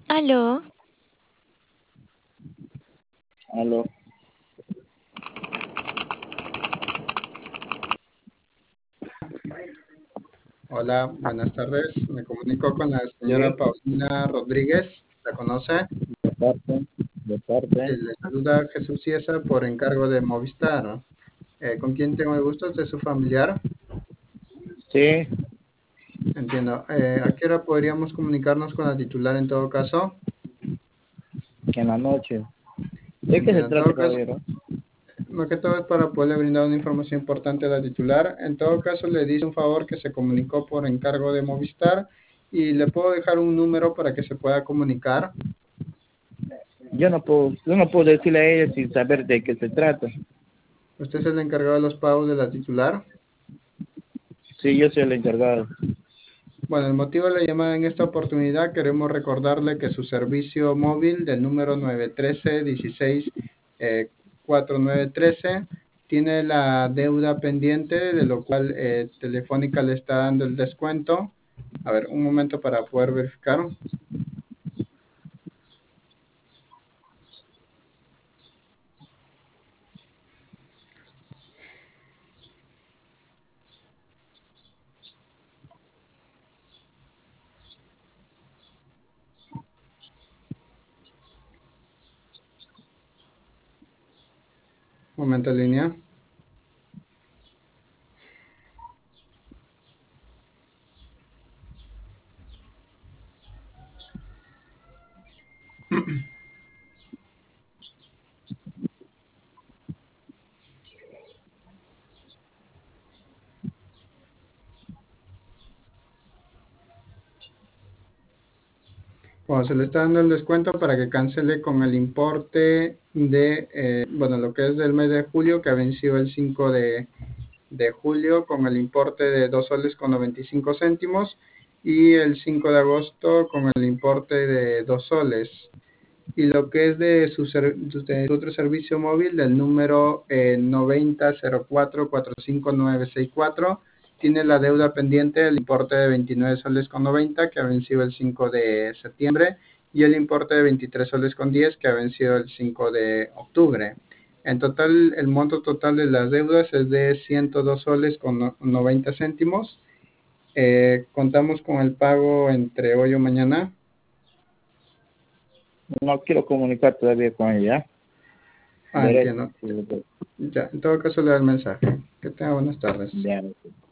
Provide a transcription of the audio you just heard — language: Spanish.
Aló, Aló, Hola, buenas tardes. Me comunico con la sí, señora Paulina Rodríguez. ¿La conoce? de parte, de parte, Le saluda Jesús Ciesa por encargo de Movistar. ¿Con quién tengo el gusto? ¿De su familiar? sí, Entiendo. ¿A qué hora podríamos comunicarnos con la titular en todo caso? que en la noche. ¿De qué se Entiendo. En trata, todo caso, caballero? más que todo es para poderle brindar una información importante a la titular. En todo caso, le dice un favor que se comunicó por encargo de Movistar y le puedo dejar un número para que se pueda comunicar. Yo no puedo decirle a ella sin saber de qué se trata. Usted es el encargado de los pagos de la titular. Sí, yo soy el encargado. Bueno, el motivo de la llamada en esta oportunidad, queremos recordarle que su servicio móvil del número 913 16 4913 tiene la deuda pendiente, de lo cual Telefónica le está dando el descuento. A ver, un momento para poder verificar. Un momento en línea. Bueno, se le está dando el descuento para que cancele con el importe de, bueno, lo que es del mes de julio, que ha vencido el 5 de julio, con el importe de 2 soles con 95 céntimos, y el 5 de agosto con el importe de 2 soles. Y lo que es de su otro servicio móvil, del número 90 04 45964, tiene la deuda pendiente, el importe de 29 soles con 90, que ha vencido el 5 de septiembre, y el importe de 23 soles con 10, que ha vencido el 5 de octubre. En total, el monto total de las deudas es de 102 soles con 90 céntimos. Contamos con el pago entre hoy o mañana. No quiero comunicar todavía con ella. Veré Entiendo. si Ya, en todo caso le da el mensaje. Que tenga buenas tardes. ya.